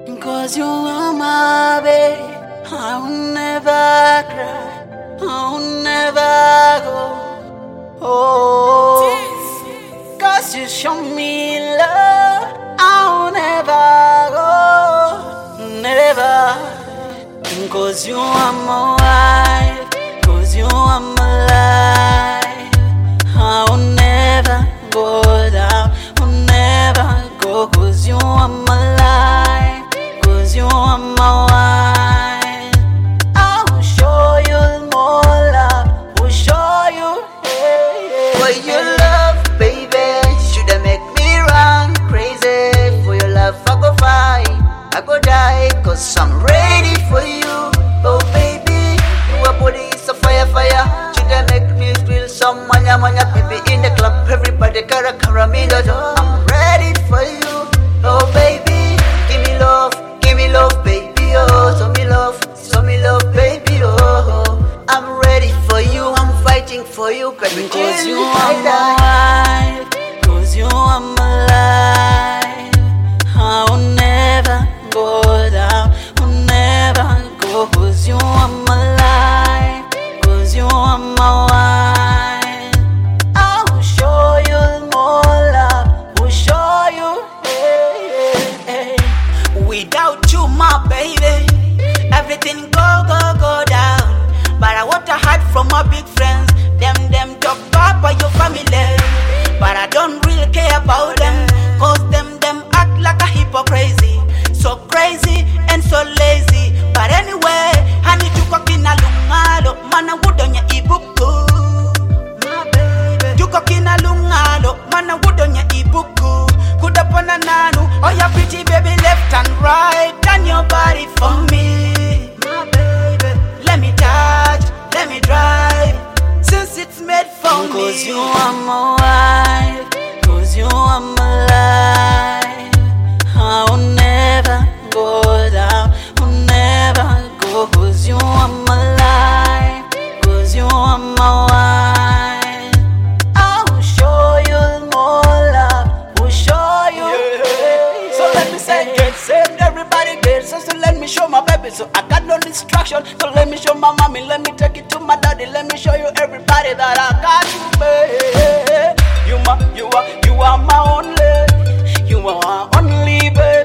Cause you are my babe, I will never cry, I will never go. Oh, cause you show me love, I will never go, never. Cause you are my wife, cause you are my life, I will never go down, will never go. Cause you are my life, cause you are my wife, I will show you more love, will show you, For your love, baby, shoulda make me run crazy. For your love, I go fight, I go die, cause I'm ready for you. Oh baby, your body is a fire, fire. Shoulda make me feel some manya, manya. Baby in the club, everybody cara, cara, me the door. I'm ready for you. Oh baby, give me love, baby, oh. Show me love, baby, oh. I'm ready for you, I'm fighting for you. cause you are my wife, cause you are my life, I will never go down, will never go. Cause you are my life, cause you are my wife, I will show you more love, will show you, Without you, my baby, everything go down. But I want to hide from my big friends. Them talk about your family, but I don't really care about them. Cause them act like a hypocrisy, so crazy and so lazy. But anyway, I need to cook in a lungalo, mana wood on your ibuku. My baby, you cook in a lungalo, mana wood on your ibuku. Could up on a nanu, oh your pretty baby left and right, turn your body for me. My baby, let me touch, let me drive, since it's made for me. cause you are my wife, cause you are my life, I will never go down, will never go. Cause you are my life, cause you are my wife, I will show you more love, will show you, So let me say, get saved, everybody get saved. So let me show my baby, so I got no distraction. So let me show my mommy, let me take it to my daddy. Let me show you everybody that I got you, baby. You are my only, you are my only, baby.